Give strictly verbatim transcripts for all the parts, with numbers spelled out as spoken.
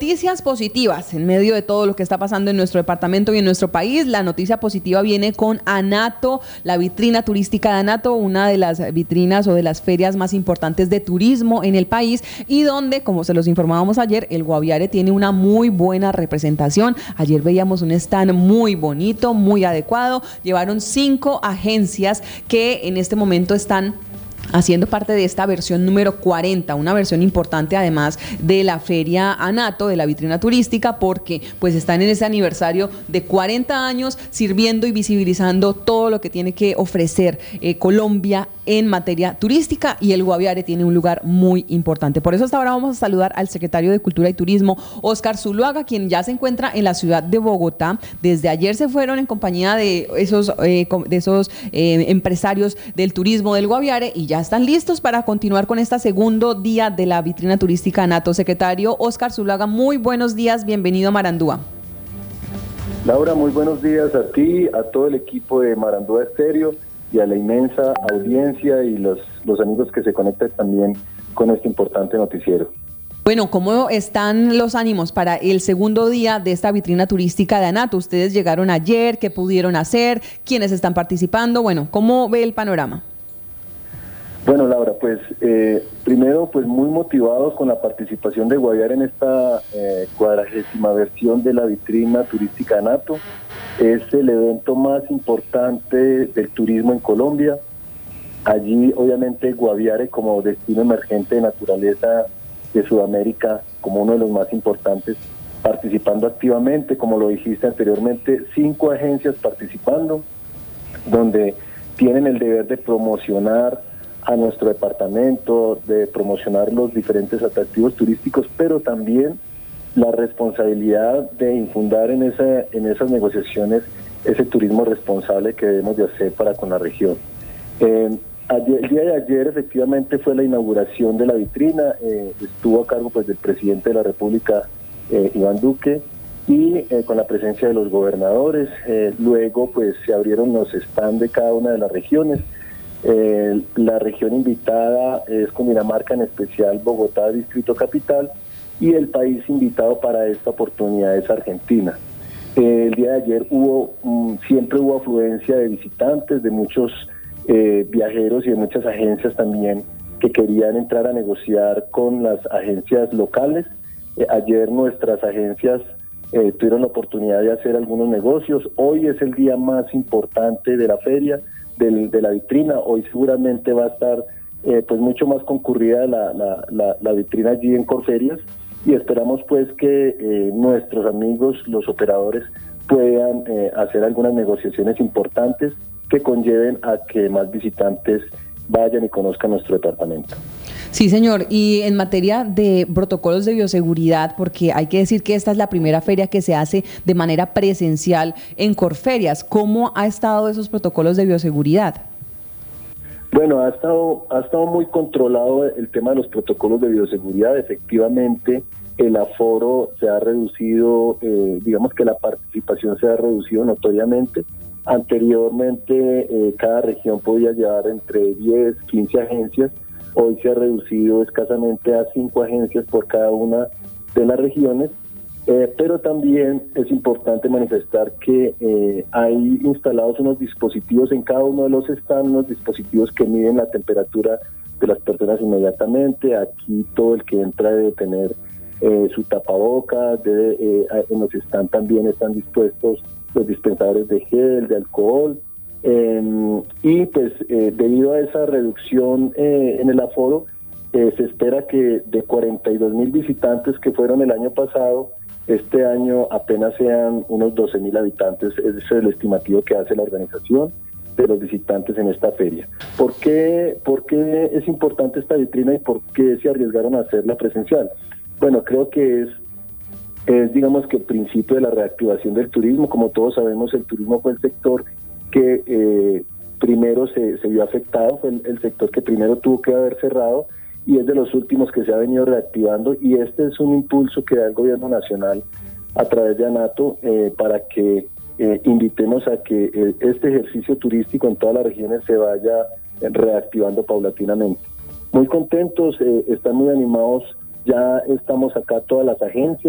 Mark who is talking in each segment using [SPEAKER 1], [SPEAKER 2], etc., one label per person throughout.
[SPEAKER 1] Noticias positivas en medio de todo lo que está pasando en nuestro departamento y en nuestro país. La noticia positiva viene con Anato, la vitrina turística de Anato, una de las vitrinas o de las ferias más importantes de turismo en el país y donde, como se los informábamos ayer, el Guaviare tiene una muy buena representación. Ayer veíamos un stand muy bonito, muy adecuado. Llevaron cinco agencias que en este momento están haciendo parte de esta versión número cuarenta, una versión importante además de la feria Anato, de la vitrina turística, porque pues están en ese aniversario de cuarenta años sirviendo y visibilizando todo lo que tiene que ofrecer eh, Colombia en materia turística, y el Guaviare tiene un lugar muy importante. Por eso hasta ahora vamos a saludar al secretario de Cultura y Turismo, Óscar Zuluaga, quien ya se encuentra en la ciudad de Bogotá. Desde ayer se fueron en compañía de esos, eh, de esos eh, empresarios del turismo del Guaviare y ya están listos para continuar con este segundo día de la vitrina turística Anato. Secretario Óscar Zuluaga, muy buenos días, bienvenido a Marandúa.
[SPEAKER 2] Laura, muy buenos días a ti, a todo el equipo de Marandúa Estéreo y a la inmensa audiencia y los, los amigos que se conectan también con este importante noticiero.
[SPEAKER 1] Bueno, ¿cómo están los ánimos para el segundo día de esta vitrina turística de Anato? Ustedes llegaron ayer, ¿qué pudieron hacer? ¿Quiénes están participando? Bueno, ¿cómo ve el panorama?
[SPEAKER 2] Bueno, Laura, pues eh, primero pues muy motivados con la participación de Guaviare en esta eh, cuadragésima versión de la vitrina turística Anato. Es el evento más importante del turismo en Colombia. Allí obviamente Guaviare como destino emergente de naturaleza de Sudamérica, como uno de los más importantes, participando activamente, como lo dijiste anteriormente, cinco agencias participando, donde tienen el deber de promocionar a nuestro departamento, de promocionar los diferentes atractivos turísticos, pero también la responsabilidad de infundar en esa, en esas negociaciones ese turismo responsable que debemos de hacer para con la región. Eh, ayer, el día de ayer efectivamente fue la inauguración de la vitrina, eh, estuvo a cargo pues del presidente de la República, eh, Iván Duque, y eh, con la presencia de los gobernadores. Eh, luego pues se abrieron los stands de cada una de las regiones. Eh, la región invitada es Cundinamarca, en especial Bogotá, Distrito Capital, y el país invitado para esta oportunidad es Argentina. Eh, el día de ayer hubo, um, siempre hubo afluencia de visitantes, de muchos eh, viajeros y de muchas agencias también que querían entrar a negociar con las agencias locales. Eh, ayer nuestras agencias eh, tuvieron la oportunidad de hacer algunos negocios. Hoy es el día más importante de la feria, Del, de la vitrina. Hoy seguramente va a estar eh, pues mucho más concurrida la, la, la, la vitrina allí en Corferias, y esperamos pues que eh, nuestros amigos, los operadores, puedan eh, hacer algunas negociaciones importantes que conlleven a que más visitantes vayan y conozcan nuestro departamento.
[SPEAKER 1] Sí, señor. Y en materia de protocolos de bioseguridad, porque hay que decir que esta es la primera feria que se hace de manera presencial en Corferias, ¿cómo ha estado esos protocolos de bioseguridad?
[SPEAKER 2] Bueno, ha estado, ha estado muy controlado el tema de los protocolos de bioseguridad. Efectivamente, el aforo se ha reducido, eh, digamos que la participación se ha reducido notoriamente. Anteriormente, eh, cada región podía llevar entre diez, quince agencias. Hoy se ha reducido escasamente a cinco agencias por cada una de las regiones, eh, pero también es importante manifestar que eh, hay instalados unos dispositivos en cada uno de los stands, unos dispositivos que miden la temperatura de las personas inmediatamente. Aquí todo el que entra debe tener eh, su tapabocas, debe, eh, en los stands también están dispuestos los dispensadores de gel, de alcohol. Eh, y pues eh, debido a esa reducción eh, en el aforo, eh, se espera que de cuarenta y dos mil visitantes que fueron el año pasado, este año apenas sean unos doce mil habitantes. Ese es el estimativo que hace la organización de los visitantes en esta feria. ¿Por qué, por qué es importante esta vitrina y por qué se arriesgaron a hacerla presencial? Bueno, creo que es es digamos que el principio de la reactivación del turismo. Como todos sabemos, el turismo fue el sector que eh, primero se, se vio afectado, fue el, el sector que primero tuvo que haber cerrado, y es de los últimos que se ha venido reactivando, y este es un impulso que da el gobierno nacional a través de Anato eh, para que eh, invitemos a que eh, este ejercicio turístico en todas las regiones se vaya reactivando paulatinamente. Muy contentos, eh, están muy animados, ya estamos acá todas las agencias,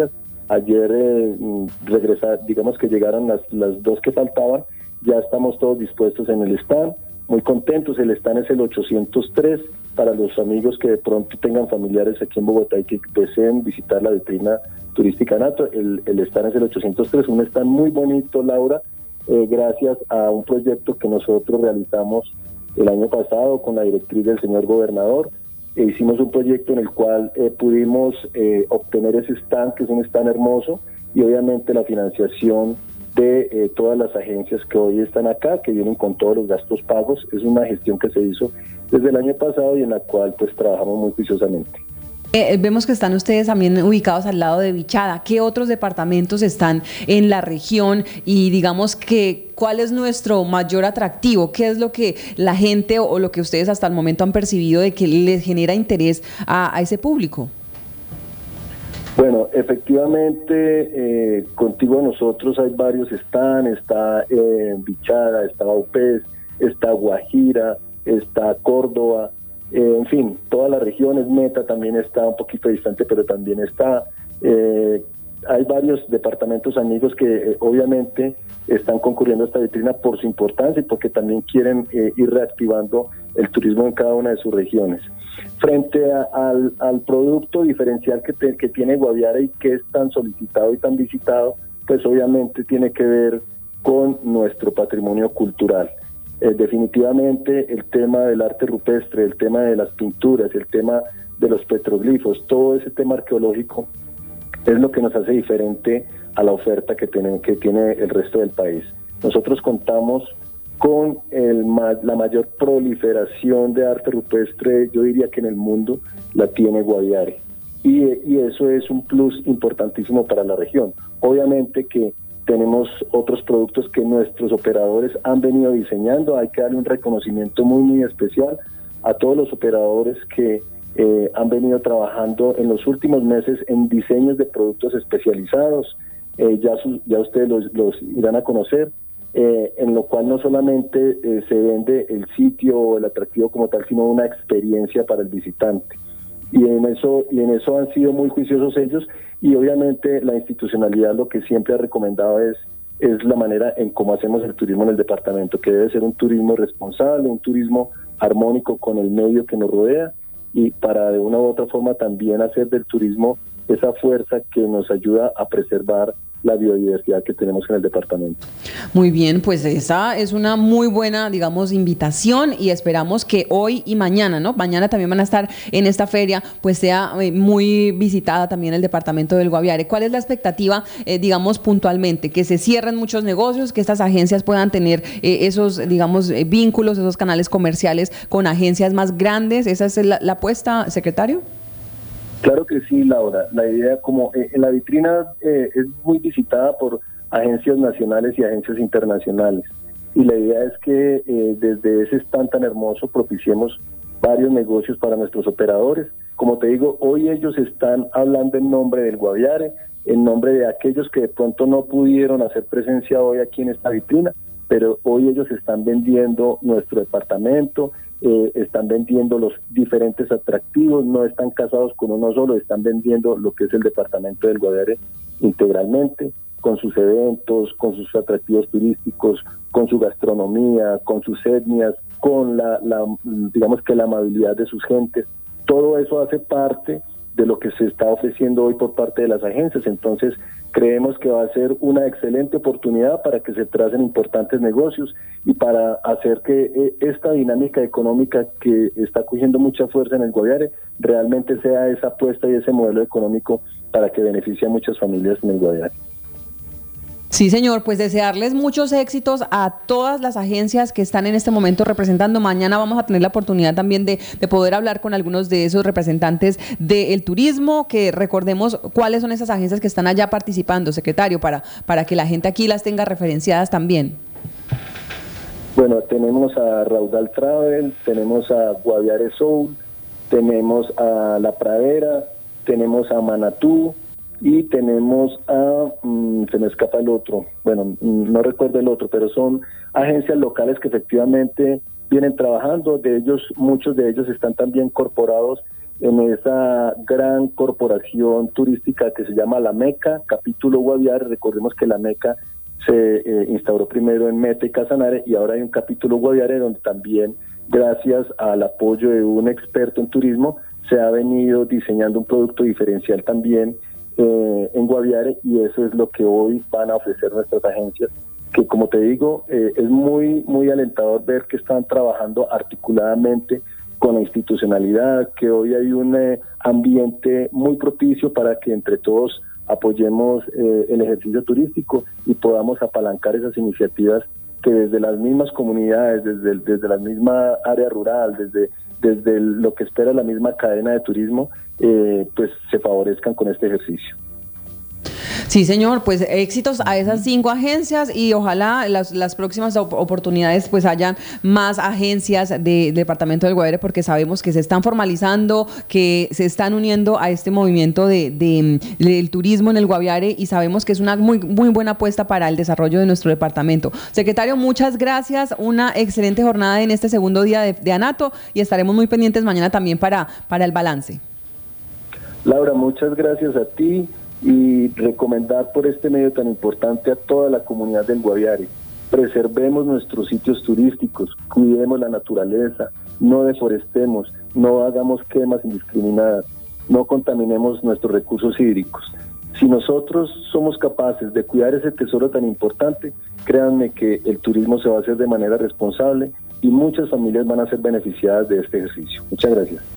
[SPEAKER 2] ayer eh, regresar, digamos que llegaron las, las dos que faltaban, ya estamos todos dispuestos en el stand, muy contentos. El stand es el ochocientos tres, para los amigos que de pronto tengan familiares aquí en Bogotá y que deseen visitar la vitrina turística Anato, el, el stand es el ochocientos tres, un stand muy bonito, Laura, eh, gracias a un proyecto que nosotros realizamos el año pasado con la directriz del señor gobernador. E hicimos un proyecto en el cual eh, pudimos eh, obtener ese stand, que es un stand hermoso, y obviamente la financiación de eh, todas las agencias que hoy están acá, que vienen con todos los gastos pagos. Es una gestión que se hizo desde el año pasado y en la cual pues trabajamos muy juiciosamente.
[SPEAKER 1] Eh, vemos que están ustedes también ubicados al lado de Bichada. ¿Qué otros departamentos están en la región? Y digamos que, ¿cuál es nuestro mayor atractivo? ¿Qué es lo que la gente o, o lo que ustedes hasta el momento han percibido de que les genera interés a, a ese público?
[SPEAKER 2] Bueno, efectivamente, eh, contigo nosotros hay varios stands, está eh, Bichada, está Baupés, está Guajira, está Córdoba, eh, en fin, todas las regiones. Meta también está un poquito distante, pero también está. Eh, hay varios departamentos amigos que eh, obviamente están concurriendo a esta vitrina por su importancia y porque también quieren eh, ir reactivando el turismo en cada una de sus regiones. Frente a, al, al producto diferencial que, te, que tiene Guaviare y que es tan solicitado y tan visitado, pues obviamente tiene que ver con nuestro patrimonio cultural. Eh, definitivamente el tema del arte rupestre, el tema de las pinturas, el tema de los petroglifos, todo ese tema arqueológico es lo que nos hace diferente a la oferta que tiene, que tiene el resto del país. Nosotros contamos con el, la mayor proliferación de arte rupestre, yo diría que en el mundo la tiene Guaviare, y, y eso es un plus importantísimo para la región. Obviamente que tenemos otros productos que nuestros operadores han venido diseñando. Hay que darle un reconocimiento muy muy especial a todos los operadores que eh, han venido trabajando en los últimos meses en diseños de productos especializados. Eh, ya, su, ya ustedes los, los irán a conocer. Eh, en lo cual no solamente eh, se vende el sitio o el atractivo como tal, sino una experiencia para el visitante. Y en eso y en eso han sido muy juiciosos ellos, y obviamente la institucionalidad lo que siempre ha recomendado es, es la manera en cómo hacemos el turismo en el departamento, que debe ser un turismo responsable, un turismo armónico con el medio que nos rodea, y para de una u otra forma también hacer del turismo esa fuerza que nos ayuda a preservar la biodiversidad que tenemos en el departamento.
[SPEAKER 1] Muy bien, pues esa es una muy buena, digamos, invitación, y esperamos que hoy y mañana, ¿no? Mañana también van a estar en esta feria, pues sea eh, muy visitada también el departamento del Guaviare. ¿Cuál es la expectativa, eh, digamos, puntualmente? Que se cierren muchos negocios, que estas agencias puedan tener eh, esos, digamos, eh, vínculos, esos canales comerciales con agencias más grandes. ¿Esa es la, la apuesta, secretario?
[SPEAKER 2] Claro que sí, Laura. La idea, como eh, en la vitrina eh, es muy visitada por agencias nacionales y agencias internacionales, y la idea es que eh, desde ese stand tan hermoso propiciemos varios negocios para nuestros operadores. Como te digo, hoy ellos están hablando en nombre del Guaviare, en nombre de aquellos que de pronto no pudieron hacer presencia hoy aquí en esta vitrina, pero hoy ellos están vendiendo nuestro departamento, eh, están vendiendo los diferentes atractivos, no están casados con uno solo, están vendiendo lo que es el departamento del Guaviare integralmente, con sus eventos, con sus atractivos turísticos, con su gastronomía, con sus etnias, con la, la digamos que la amabilidad de sus gentes. Todo eso hace parte de lo que se está ofreciendo hoy por parte de las agencias. Entonces creemos que va a ser una excelente oportunidad para que se tracen importantes negocios y para hacer que esta dinámica económica que está cogiendo mucha fuerza en el Guaviare realmente sea esa apuesta y ese modelo económico para que beneficie a muchas familias en el Guaviare.
[SPEAKER 1] Sí, señor, pues desearles muchos éxitos a todas las agencias que están en este momento representando. Mañana vamos a tener la oportunidad también de, de poder hablar con algunos de esos representantes del turismo, que recordemos cuáles son esas agencias que están allá participando, secretario, para, para que la gente aquí las tenga referenciadas también.
[SPEAKER 2] Bueno, tenemos a Raudal Travel, tenemos a Guaviare Soul, tenemos a La Pradera, tenemos a Manatú, y tenemos a, mmm, se me escapa el otro, bueno, no recuerdo el otro, pero son agencias locales que efectivamente vienen trabajando. De ellos, muchos de ellos están también incorporados en esa gran corporación turística que se llama La Meca, capítulo Guaviare. Recordemos que La Meca se eh, instauró primero en Meta y Casanare, y ahora hay un capítulo Guaviare donde también, gracias al apoyo de un experto en turismo, se ha venido diseñando un producto diferencial también eh, en Guaviare, y eso es lo que hoy van a ofrecer nuestras agencias, que como te digo, eh, es muy, muy alentador ver que están trabajando articuladamente con la institucionalidad, que hoy hay un eh, ambiente muy propicio para que entre todos apoyemos eh, el ejercicio turístico y podamos apalancar esas iniciativas que desde las mismas comunidades, desde, desde la misma área rural, desde, desde el, lo que espera la misma cadena de turismo, eh, pues se favorezcan con este ejercicio.
[SPEAKER 1] Sí, señor, pues éxitos a esas cinco agencias, y ojalá las, las próximas op oportunidades pues hayan más agencias de, del departamento del Guaviare, porque sabemos que se están formalizando, que se están uniendo a este movimiento de, de, del turismo en el Guaviare, y sabemos que es una muy, muy buena apuesta para el desarrollo de nuestro departamento. Secretario, muchas gracias, una excelente jornada en este segundo día de, de ANATO, y estaremos muy pendientes mañana también para, para el balance.
[SPEAKER 2] Laura, muchas gracias a ti, y recomendar por este medio tan importante a toda la comunidad del Guaviare: preservemos nuestros sitios turísticos, cuidemos la naturaleza, no deforestemos, no hagamos quemas indiscriminadas, no contaminemos nuestros recursos hídricos. Si nosotros somos capaces de cuidar ese tesoro tan importante, créanme que el turismo se va a hacer de manera responsable y muchas familias van a ser beneficiadas de este ejercicio. Muchas gracias.